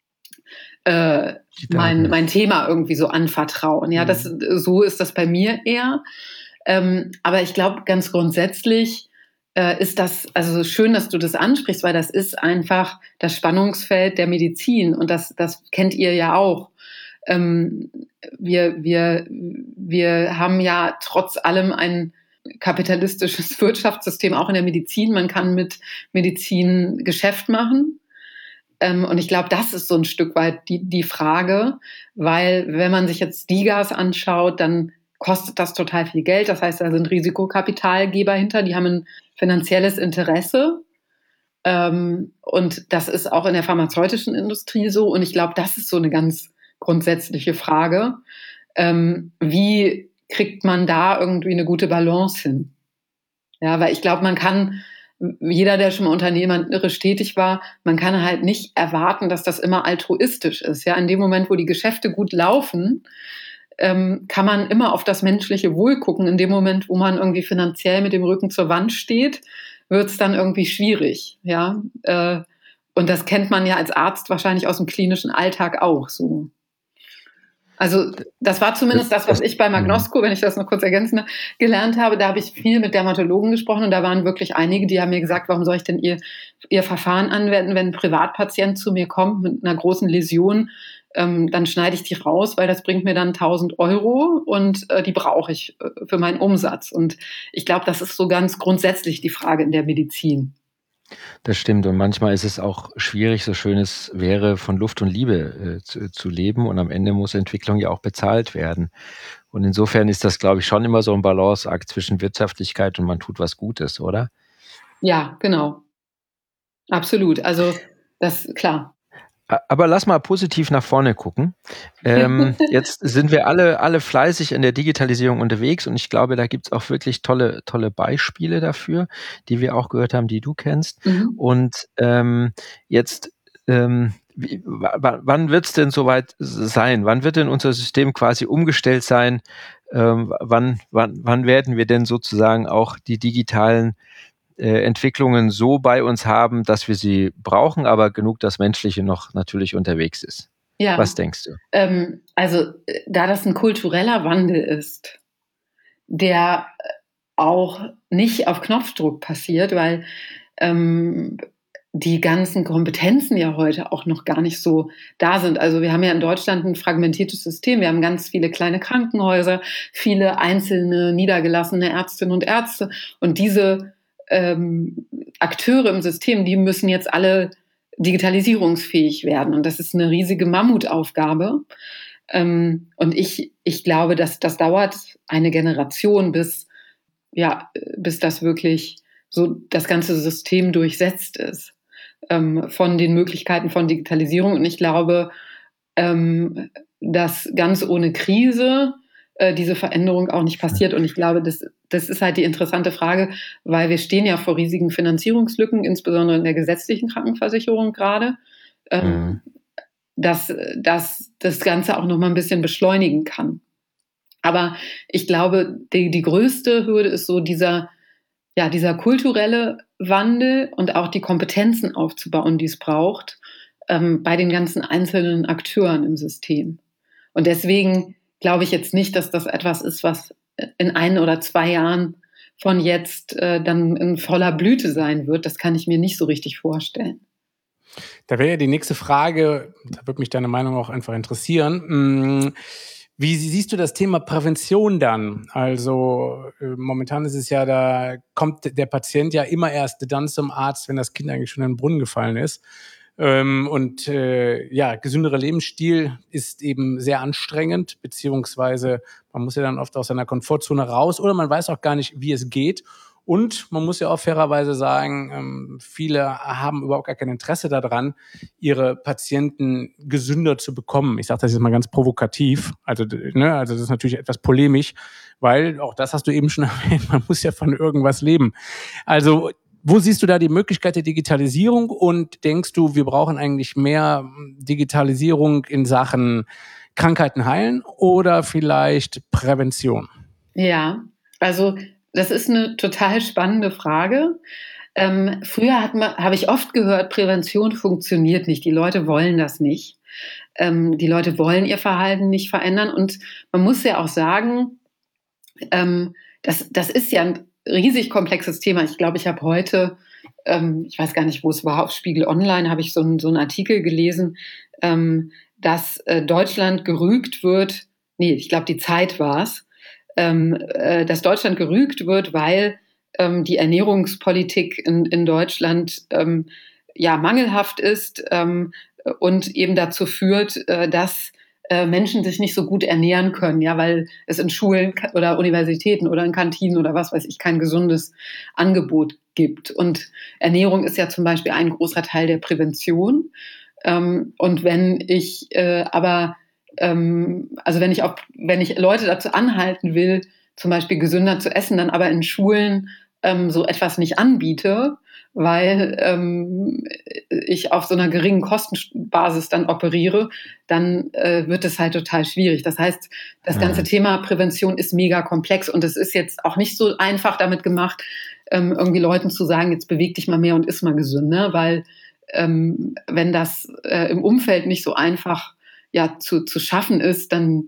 äh, mein, mein Thema irgendwie so anvertrauen. Ja, das, so ist das bei mir eher. Ähm, aber ich glaube, ganz grundsätzlich äh, ist das, also schön, dass du das ansprichst, weil das ist einfach das Spannungsfeld der Medizin und das, das kennt ihr ja auch. Ähm, wir, wir, wir haben ja trotz allem ein kapitalistisches Wirtschaftssystem auch in der Medizin. Man kann mit Medizin Geschäft machen. Ähm, und ich glaube, das ist so ein Stück weit die, die Frage, weil wenn man sich jetzt DIGAs anschaut, dann kostet das total viel Geld. Das heißt, da sind Risikokapitalgeber hinter, die haben ein finanzielles Interesse. Ähm, und das ist auch in der pharmazeutischen Industrie so. Und ich glaube, das ist so eine ganz grundsätzliche Frage. Ähm, wie kriegt man da irgendwie eine gute Balance hin? Ja, weil ich glaube, man kann, jeder, der schon mal unternehmerisch tätig war, man kann halt nicht erwarten, dass das immer altruistisch ist. Ja, in dem Moment, wo die Geschäfte gut laufen, ähm, kann man immer auf das menschliche Wohl gucken. In dem Moment, wo man irgendwie finanziell mit dem Rücken zur Wand steht, wird es dann irgendwie schwierig. Ja, äh, und das kennt man ja als Arzt wahrscheinlich aus dem klinischen Alltag auch so. Also das war zumindest das, was ich bei Magnosco, wenn ich das noch kurz ergänzen, gelernt habe. Da habe ich viel mit Dermatologen gesprochen und da waren wirklich einige, die haben mir gesagt, warum soll ich denn ihr, ihr Verfahren anwenden, wenn ein Privatpatient zu mir kommt mit einer großen Läsion, ähm, dann schneide ich die raus, weil das bringt mir dann tausend Euro und äh, die brauche ich äh, für meinen Umsatz. Und ich glaube, das ist so ganz grundsätzlich die Frage in der Medizin. Das stimmt und manchmal ist es auch schwierig, so schön es wäre, von Luft und Liebe äh, zu, zu leben und am Ende muss Entwicklung ja auch bezahlt werden. Und insofern ist das, glaube ich, schon immer so ein Balanceakt zwischen Wirtschaftlichkeit und man tut was Gutes, oder? Ja, genau. Absolut. Also das, klar. Aber lass mal positiv nach vorne gucken. Ähm, jetzt sind wir alle, alle fleißig in der Digitalisierung unterwegs und ich glaube, da gibt's auch wirklich tolle, tolle Beispiele dafür, die wir auch gehört haben, die du kennst. Mhm. Und ähm, jetzt, ähm, wie, w- wann wird's denn soweit sein? Wann wird denn unser System quasi umgestellt sein? Ähm, wann, wann, wann werden wir denn sozusagen auch die digitalen Entwicklungen so bei uns haben, dass wir sie brauchen, aber genug das Menschliche noch natürlich unterwegs ist. Ja. Was denkst du? Ähm, also, da das ein kultureller Wandel ist, der auch nicht auf Knopfdruck passiert, weil ähm, die ganzen Kompetenzen ja heute auch noch gar nicht so da sind. Also wir haben ja in Deutschland ein fragmentiertes System. Wir haben ganz viele kleine Krankenhäuser, viele einzelne niedergelassene Ärztinnen und Ärzte und diese Ähm, Akteure im System, die müssen jetzt alle digitalisierungsfähig werden. Und das ist eine riesige Mammutaufgabe. Ähm, und ich, ich glaube, dass das dauert eine Generation, bis, ja, bis das wirklich so das ganze System durchsetzt ist ähm, von den Möglichkeiten von Digitalisierung. Und ich glaube, ähm, dass ganz ohne Krise diese Veränderung auch nicht passiert. Und ich glaube, das, das ist halt die interessante Frage, weil wir stehen ja vor riesigen Finanzierungslücken, insbesondere in der gesetzlichen Krankenversicherung gerade, ähm, mhm. dass, dass das Ganze auch noch mal ein bisschen beschleunigen kann. Aber ich glaube, die, die größte Hürde ist so dieser, ja, dieser kulturelle Wandel und auch die Kompetenzen aufzubauen, die es braucht, ähm, bei den ganzen einzelnen Akteuren im System. Und deswegen glaube ich jetzt nicht, dass das etwas ist, was in ein oder zwei Jahren von jetzt äh, dann in voller Blüte sein wird. Das kann ich mir nicht so richtig vorstellen. Da wäre ja die nächste Frage, da würde mich deine Meinung auch einfach interessieren. Wie siehst du das Thema Prävention dann? Also äh, momentan ist es ja, da kommt der Patient ja immer erst dann zum Arzt, wenn das Kind eigentlich schon in den Brunnen gefallen ist. Ähm, und äh, ja, gesünderer Lebensstil ist eben sehr anstrengend, beziehungsweise man muss ja dann oft aus seiner Komfortzone raus oder man weiß auch gar nicht, wie es geht. Und man muss ja auch fairerweise sagen, ähm, viele haben überhaupt gar kein Interesse daran, ihre Patienten gesünder zu bekommen. Ich sage das jetzt mal ganz provokativ. Also, ne, also das ist natürlich etwas polemisch, weil auch das hast du eben schon erwähnt, man muss ja von irgendwas leben. Also wo siehst du da die Möglichkeit der Digitalisierung und denkst du, wir brauchen eigentlich mehr Digitalisierung in Sachen Krankheiten heilen oder vielleicht Prävention? Ja, also das ist eine total spannende Frage. Ähm, früher hat man, habe ich oft gehört, Prävention funktioniert nicht. Die Leute wollen das nicht. Ähm, die Leute wollen ihr Verhalten nicht verändern. Und man muss ja auch sagen, ähm, das, das ist ja ein riesig komplexes Thema. Ich glaube, ich habe heute, ähm, ich weiß gar nicht, wo es war, auf Spiegel Online habe ich so, ein, so einen Artikel gelesen, ähm, dass äh, Deutschland gerügt wird, nee, ich glaube, die Zeit war es, ähm, äh, dass Deutschland gerügt wird, weil ähm, die Ernährungspolitik in, in Deutschland ähm, ja mangelhaft ist ähm, und eben dazu führt, äh, dass Menschen sich nicht so gut ernähren können, ja, weil es in Schulen oder Universitäten oder in Kantinen oder was weiß ich kein gesundes Angebot gibt. Und Ernährung ist ja zum Beispiel ein großer Teil der Prävention. Ähm, und wenn ich äh, aber, ähm, also wenn ich auch, wenn ich Leute dazu anhalten will, zum Beispiel gesünder zu essen, dann aber in Schulen ähm, so etwas nicht anbiete, weil ähm, ich auf so einer geringen Kostenbasis dann operiere, dann äh, wird es halt total schwierig. Das heißt, das ganze mhm. Thema Prävention ist mega komplex und es ist jetzt auch nicht so einfach damit gemacht, ähm, irgendwie Leuten zu sagen, jetzt beweg dich mal mehr und iss mal gesünder, weil ähm, wenn das äh, im Umfeld nicht so einfach ja zu, zu schaffen ist, dann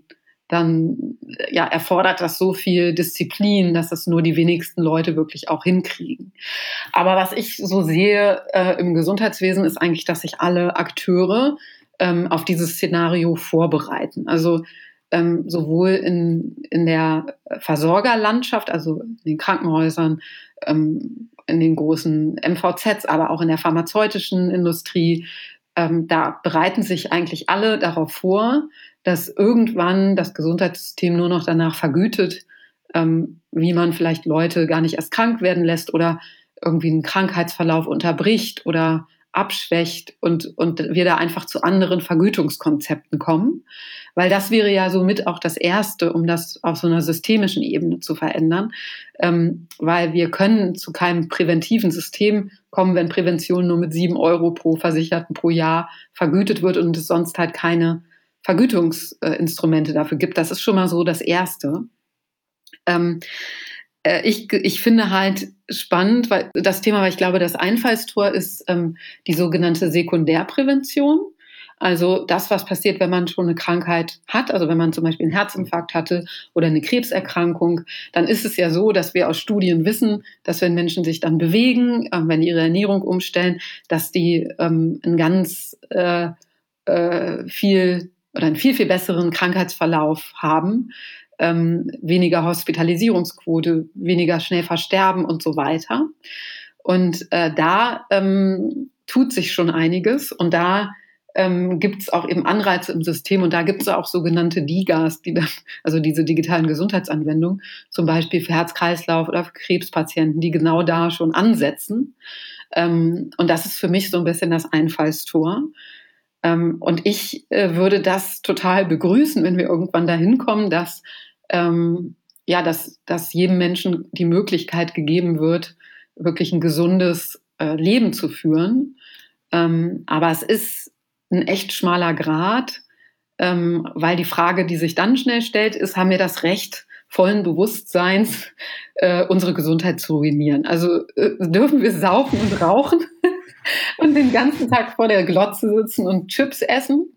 dann ja, erfordert das so viel Disziplin, dass das nur die wenigsten Leute wirklich auch hinkriegen. Aber was ich so sehe äh, im Gesundheitswesen ist eigentlich, dass sich alle Akteure ähm, auf dieses Szenario vorbereiten. Also ähm, sowohl in, in der Versorgerlandschaft, also in den Krankenhäusern, ähm, in den großen M V Zs, aber auch in der pharmazeutischen Industrie, ähm, da bereiten sich eigentlich alle darauf vor, dass irgendwann das Gesundheitssystem nur noch danach vergütet, ähm, wie man vielleicht Leute gar nicht erst krank werden lässt oder irgendwie einen Krankheitsverlauf unterbricht oder abschwächt und, und wir da einfach zu anderen Vergütungskonzepten kommen. Weil das wäre ja somit auch das Erste, um das auf so einer systemischen Ebene zu verändern. Ähm, weil wir können zu keinem präventiven System kommen, wenn Prävention nur mit sieben Euro pro Versicherten pro Jahr vergütet wird und es sonst halt keine Vergütungsinstrumente dafür gibt. Das ist schon mal so das Erste. Ähm, äh, ich, ich finde halt spannend, weil das Thema, weil ich glaube, das Einfallstor ist ähm, die sogenannte Sekundärprävention. Also das, was passiert, wenn man schon eine Krankheit hat, also wenn man zum Beispiel einen Herzinfarkt hatte oder eine Krebserkrankung, dann ist es ja so, dass wir aus Studien wissen, dass wenn Menschen sich dann bewegen, äh, wenn die ihre Ernährung umstellen, dass die ähm, ein ganz äh, äh, viel oder einen viel, viel besseren Krankheitsverlauf haben, ähm, weniger Hospitalisierungsquote, weniger schnell versterben und so weiter. Und äh, da ähm, tut sich schon einiges und da ähm, gibt es auch eben Anreize im System und da gibt es auch sogenannte DIGAs, die dann, also diese digitalen Gesundheitsanwendungen, zum Beispiel für Herz-Kreislauf oder für Krebspatienten, die genau da schon ansetzen. Ähm, und das ist für mich so ein bisschen das Einfallstor. Und ich äh, würde das total begrüßen, wenn wir irgendwann dahin kommen, dass, ähm, ja, dass, dass jedem Menschen die Möglichkeit gegeben wird, wirklich ein gesundes äh, Leben zu führen. Ähm, aber es ist ein echt schmaler Grat, ähm, weil die Frage, die sich dann schnell stellt, ist, haben wir das Recht, vollen Bewusstseins äh, unsere Gesundheit zu ruinieren? Also äh, dürfen wir saufen und rauchen? Und den ganzen Tag vor der Glotze sitzen und Chips essen?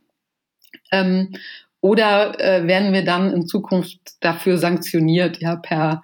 Ähm, oder äh, werden wir dann in Zukunft dafür sanktioniert, ja, per,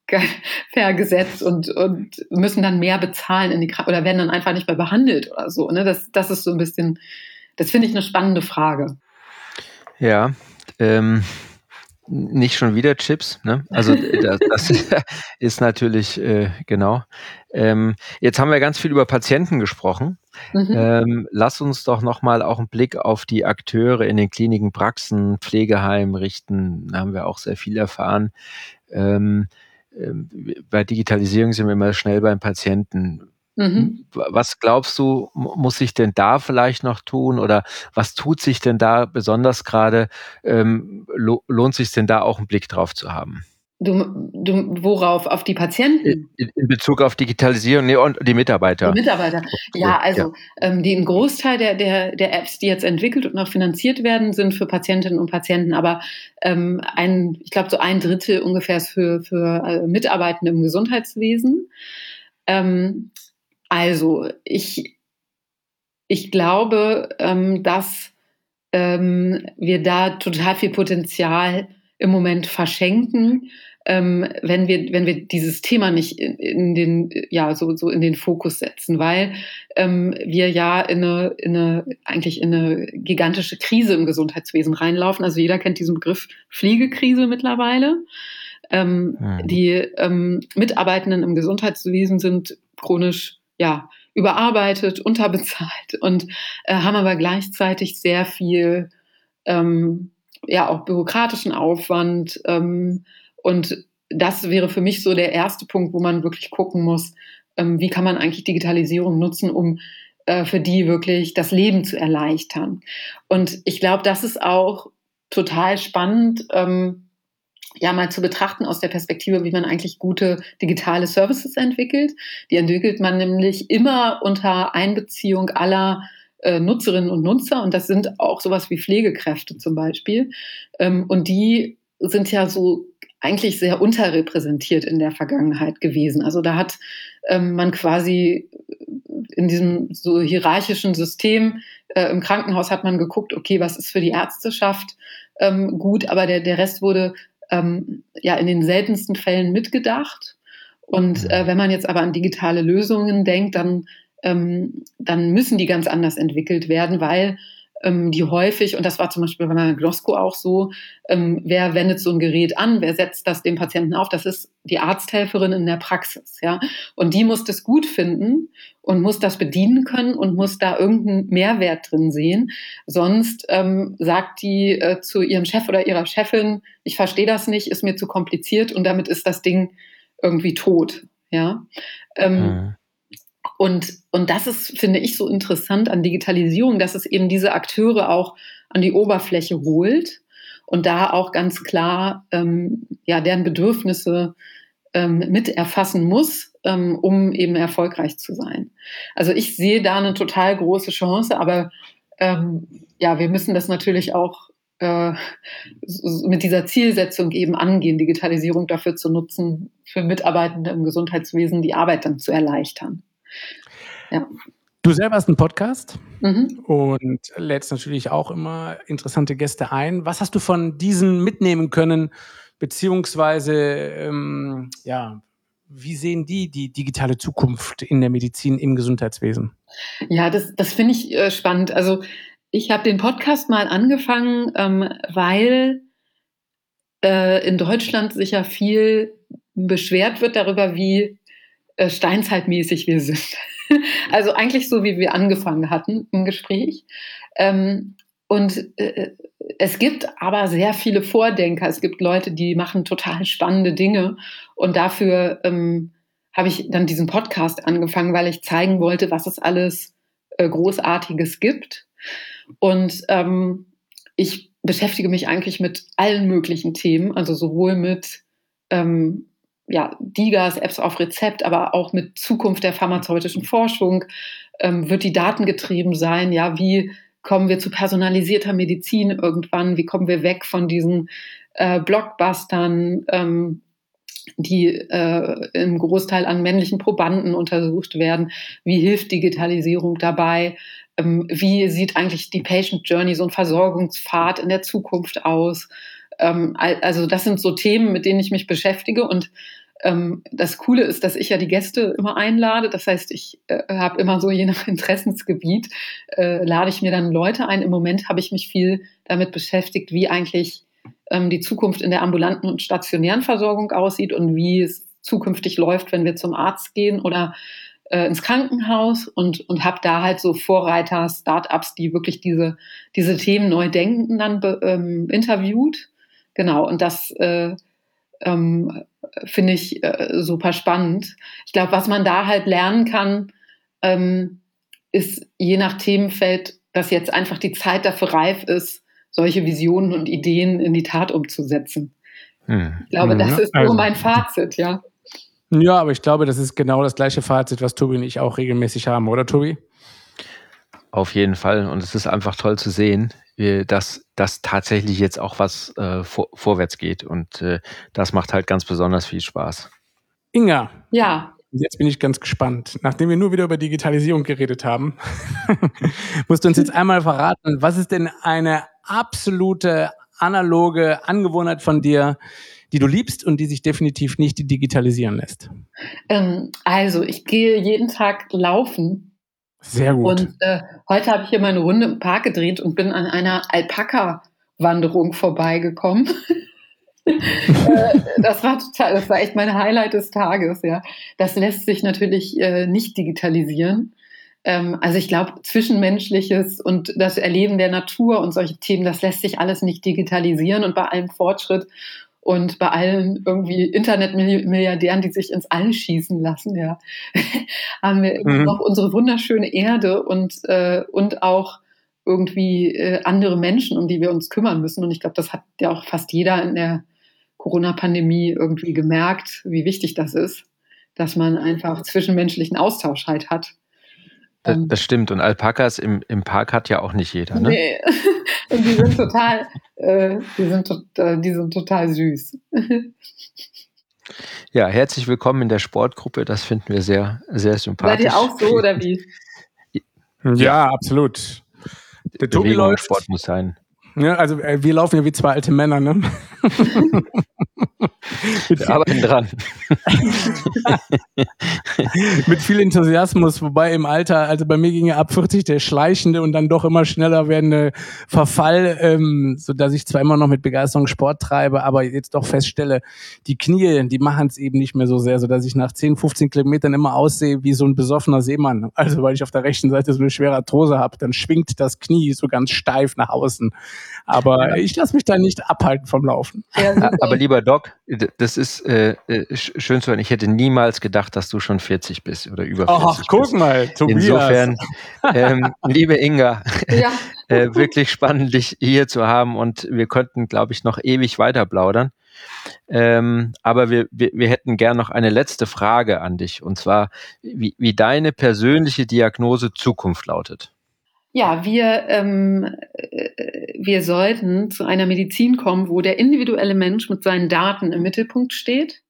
per Gesetz und, und müssen dann mehr bezahlen in die Kranken oder werden dann einfach nicht mehr behandelt oder so? Ne? Das, das ist so ein bisschen, das finde ich eine spannende Frage. Ja, ähm, nicht schon wieder Chips, ne? Also das, das ist natürlich, äh, genau. Ähm, jetzt haben wir ganz viel über Patienten gesprochen. Mhm. Ähm, lass uns doch nochmal auch einen Blick auf die Akteure in den Kliniken, Praxen, Pflegeheimen richten. Da haben wir auch sehr viel erfahren. Ähm, ähm, bei Digitalisierung sind wir immer schnell beim Patienten. Mhm. Was glaubst du, muss sich denn da vielleicht noch tun oder was tut sich denn da besonders gerade? Ähm, lo- lohnt sich denn da auch einen Blick drauf zu haben? Du, du, worauf? Auf die Patienten? In, in Bezug auf Digitalisierung, nee, und die Mitarbeiter. Die Mitarbeiter. Ja, also ja. Ähm, die, ein Großteil der, der, der Apps, die jetzt entwickelt und noch finanziert werden, sind für Patientinnen und Patienten. Aber ähm, ein, ich glaube, so ein Drittel ungefähr ist für, für äh, Mitarbeitende im Gesundheitswesen. Ähm, also ich, ich glaube, ähm, dass ähm, wir da total viel Potenzial im Moment verschenken, ähm, wenn wir, wenn wir dieses Thema nicht in, in den, ja, so, so in den Fokus setzen, weil ähm, wir ja in eine, in eine, eigentlich in eine gigantische Krise im Gesundheitswesen reinlaufen. Also jeder kennt diesen Begriff Pflegekrise mittlerweile. Ähm, hm. Die ähm, Mitarbeitenden im Gesundheitswesen sind chronisch, ja, überarbeitet, unterbezahlt und äh, haben aber gleichzeitig sehr viel, ähm, ja, auch bürokratischen Aufwand. Ähm, und das wäre für mich so der erste Punkt, wo man wirklich gucken muss, ähm, wie kann man eigentlich Digitalisierung nutzen, um äh, für die wirklich das Leben zu erleichtern. Und ich glaube, das ist auch total spannend, ähm, ja, mal zu betrachten aus der Perspektive, wie man eigentlich gute digitale Services entwickelt. Die entwickelt man nämlich immer unter Einbeziehung aller äh, Nutzerinnen und Nutzer. Und das sind auch sowas wie Pflegekräfte zum Beispiel. Ähm, und die sind ja so eigentlich sehr unterrepräsentiert in der Vergangenheit gewesen. Also da hat ähm, man quasi in diesem so hierarchischen System äh, im Krankenhaus hat man geguckt, okay, was ist für die Ärzteschaft ähm, gut, aber der, der Rest wurde Ähm, ja in den seltensten Fällen mitgedacht. Und äh, wenn man jetzt aber an digitale Lösungen denkt, dann, ähm, dann müssen die ganz anders entwickelt werden, weil ähm, die häufig, und das war zum Beispiel bei meiner Glosko auch so, ähm, wer wendet so ein Gerät an, wer setzt das dem Patienten auf, das ist die Arzthelferin in der Praxis. Ja? Und die muss das gut finden und muss das bedienen können und muss da irgendeinen Mehrwert drin sehen. Sonst ähm, sagt die äh, zu ihrem Chef oder ihrer Chefin, ich verstehe das nicht, ist mir zu kompliziert und damit ist das Ding irgendwie tot. Ja. Ähm, mhm. Und, und das ist, finde ich, so interessant an Digitalisierung, dass es eben diese Akteure auch an die Oberfläche holt und da auch ganz klar ähm, ja, deren Bedürfnisse ähm, mit erfassen muss, ähm, um eben erfolgreich zu sein. Also ich sehe da eine total große Chance, aber ähm, ja, wir müssen das natürlich auch äh, mit dieser Zielsetzung eben angehen, Digitalisierung dafür zu nutzen, für Mitarbeitende im Gesundheitswesen die Arbeit dann zu erleichtern. Ja. Du selber hast einen Podcast mhm. und lädst natürlich auch immer interessante Gäste ein. Was hast du von diesen mitnehmen können, beziehungsweise ähm, ja, wie sehen die die digitale Zukunft in der Medizin, im Gesundheitswesen? Ja, das, das finde ich äh, spannend. Also ich habe den Podcast mal angefangen, ähm, weil äh, in Deutschland sich ja viel beschwert wird darüber, wie äh, steinzeitmäßig wir sind. Also eigentlich so, wie wir angefangen hatten im Gespräch. Ähm, und äh, es gibt aber sehr viele Vordenker. Es gibt Leute, die machen total spannende Dinge. Und dafür ähm, habe ich dann diesen Podcast angefangen, weil ich zeigen wollte, was es alles äh, Großartiges gibt. Und ähm, ich beschäftige mich eigentlich mit allen möglichen Themen, also sowohl mit ähm, ja, DiGAs, Apps auf Rezept, aber auch mit Zukunft der pharmazeutischen Forschung. Ähm, wird die datengetrieben sein? Ja, wie kommen wir zu personalisierter Medizin irgendwann? Wie kommen wir weg von diesen äh, Blockbustern, ähm, die äh, im Großteil an männlichen Probanden untersucht werden? Wie hilft Digitalisierung dabei? Ähm, wie sieht eigentlich die Patient Journey, so ein Versorgungspfad in der Zukunft aus? Ähm, also das sind so Themen, mit denen ich mich beschäftige und ähm, das Coole ist, dass ich ja die Gäste immer einlade. Das heißt, ich äh, habe immer so je nach Interessensgebiet äh, lade ich mir dann Leute ein. Im Moment habe ich mich viel damit beschäftigt, wie eigentlich ähm, die Zukunft in der ambulanten und stationären Versorgung aussieht und wie es zukünftig läuft, wenn wir zum Arzt gehen oder äh, ins Krankenhaus und, und habe da halt so Vorreiter, Startups, die wirklich diese, diese Themen neu denken, dann be, ähm, interviewt. Genau, und das äh, ähm, finde ich äh, super spannend. Ich glaube, was man da halt lernen kann, ähm, ist je nach Themenfeld, dass jetzt einfach die Zeit dafür reif ist, solche Visionen und Ideen in die Tat umzusetzen. Hm. Ich glaube, das ist so also mein Fazit, ja. Ja, aber ich glaube, das ist genau das gleiche Fazit, was Tobi und ich auch regelmäßig haben, oder Tobi? Auf jeden Fall. Und es ist einfach toll zu sehen, dass das tatsächlich jetzt auch was äh, vor, vorwärts geht. Und äh, das macht halt ganz besonders viel Spaß. Inga. Ja. Jetzt bin ich ganz gespannt. Nachdem wir nur wieder über Digitalisierung geredet haben, musst du uns jetzt einmal verraten, was ist denn eine absolute analoge Angewohnheit von dir, die du liebst und die sich definitiv nicht digitalisieren lässt? Ähm, also, ich gehe jeden Tag laufen. Sehr gut. Und äh, heute habe ich hier meine Runde im Park gedreht und bin an einer Alpaka-Wanderung vorbeigekommen. äh, das war total, das war echt mein Highlight des Tages, ja. Das lässt sich natürlich äh, nicht digitalisieren. Ähm, also ich glaube, Zwischenmenschliches und das Erleben der Natur und solche Themen, das lässt sich alles nicht digitalisieren. Und bei allem Fortschritt und bei allen irgendwie Internetmilliardären, die sich ins All schießen lassen, ja, haben wir immer mhm. noch unsere wunderschöne Erde und, äh, und auch irgendwie äh, andere Menschen, um die wir uns kümmern müssen. Und ich glaube, das hat ja auch fast jeder in der Corona-Pandemie irgendwie gemerkt, wie wichtig das ist, dass man einfach zwischenmenschlichen Austausch halt hat. Das, das stimmt. Und Alpakas im, im Park hat ja auch nicht jeder, ne? Nee. Und die sind total, äh, die sind, äh, die sind total süß. Ja, herzlich willkommen in der Sportgruppe. Das finden wir sehr, sehr sympathisch. Seid ihr auch so oder wie? Ja, ja, absolut. Der Tobi läuft. Sport muss sein. Ja, also äh, wir laufen ja wie zwei alte Männer, ne? Wir arbeiten dran. Mit viel Enthusiasmus, wobei im Alter, also bei mir ging ja ab vierzig der schleichende und dann doch immer schneller werdende Verfall, ähm, so dass ich zwar immer noch mit Begeisterung Sport treibe, aber jetzt doch feststelle, die Knie, die machen es eben nicht mehr so sehr, so dass ich nach zehn, fünfzehn Kilometern immer aussehe wie so ein besoffener Seemann. Also weil ich auf der rechten Seite so eine schwere Arthrose habe, dann schwingt das Knie so ganz steif nach außen. Aber ja. ich lasse mich da nicht abhalten vom Laufen. Ja, aber lieber Doc, das ist äh, schön zu hören. Ich hätte niemals gedacht, dass du schon vierzig bist oder über vierzig. Ach, guck bist. mal, Tobias. Insofern, ähm, liebe Inga, ja. äh, wirklich spannend, dich hier zu haben und wir könnten, glaube ich, noch ewig weiter plaudern. Ähm, aber wir, wir, wir hätten gern noch eine letzte Frage an dich und zwar, wie, wie deine persönliche Diagnose Zukunft lautet. Ja, wir, ähm, wir sollten zu einer Medizin kommen, wo der individuelle Mensch mit seinen Daten im Mittelpunkt steht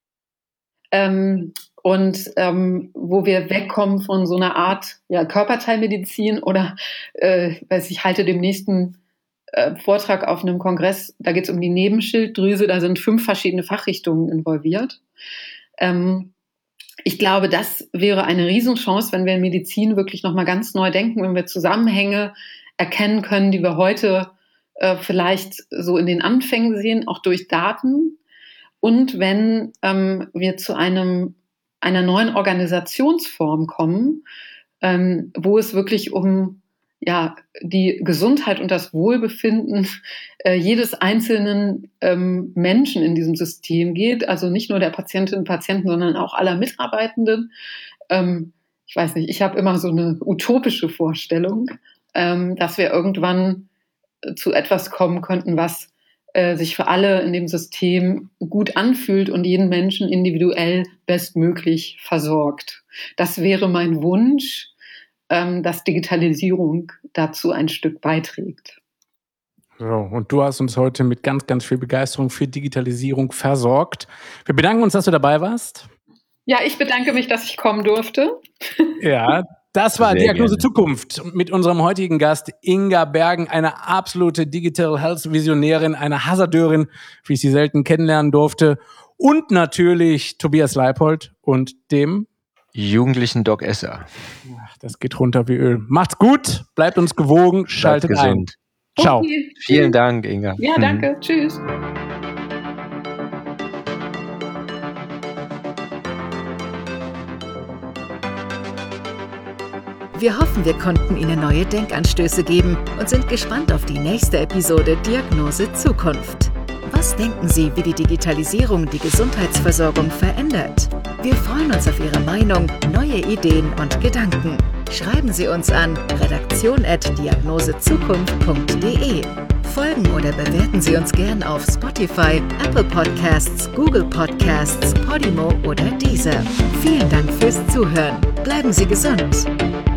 ähm, und ähm, wo wir wegkommen von so einer Art ja, Körperteilmedizin oder äh, weiß ich halte dem nächsten äh, Vortrag auf einem Kongress, da geht es um die Nebenschilddrüse, da sind fünf verschiedene Fachrichtungen involviert. Ähm, Ich glaube, das wäre eine Riesenchance, wenn wir in Medizin wirklich nochmal ganz neu denken, wenn wir Zusammenhänge erkennen können, die wir heute äh, vielleicht so in den Anfängen sehen, auch durch Daten. Und wenn ähm, wir zu einem, einer neuen Organisationsform kommen, ähm, wo es wirklich um ja, die Gesundheit und das Wohlbefinden äh, jedes einzelnen ähm, Menschen in diesem System geht, also nicht nur der Patientinnen und Patienten, sondern auch aller Mitarbeitenden. Ähm, ich weiß nicht, ich habe immer so eine utopische Vorstellung, ähm, dass wir irgendwann zu etwas kommen könnten, was äh, sich für alle in dem System gut anfühlt und jeden Menschen individuell bestmöglich versorgt. Das wäre mein Wunsch, dass Digitalisierung dazu ein Stück beiträgt. So, und du hast uns heute mit ganz, ganz viel Begeisterung für Digitalisierung versorgt. Wir bedanken uns, dass du dabei warst. Ja, ich bedanke mich, dass ich kommen durfte. Ja, das war Sehr Diagnose gerne. Zukunft mit unserem heutigen Gast Inga Bergen, eine absolute Digital Health Visionärin, eine Hasardeurin, wie ich sie selten kennenlernen durfte. Und natürlich Tobias Leipold und dem Jugendlichen Doc Esser. Ach, das geht runter wie Öl. Macht's gut, bleibt uns gewogen, schaltet Bleibt gesund. ein. Ciao. Okay. Vielen Dank, Inga. Ja, danke. Hm. Tschüss. Wir hoffen, wir konnten Ihnen neue Denkanstöße geben und sind gespannt auf die nächste Episode Diagnose Zukunft. Was denken Sie, wie die Digitalisierung die Gesundheitsversorgung verändert? Wir freuen uns auf Ihre Meinung, neue Ideen und Gedanken. Schreiben Sie uns an redaktion at diagnosezukunft punkt de. Folgen oder bewerten Sie uns gern auf Spotify, Apple Podcasts, Google Podcasts, Podimo oder Deezer. Vielen Dank fürs Zuhören. Bleiben Sie gesund.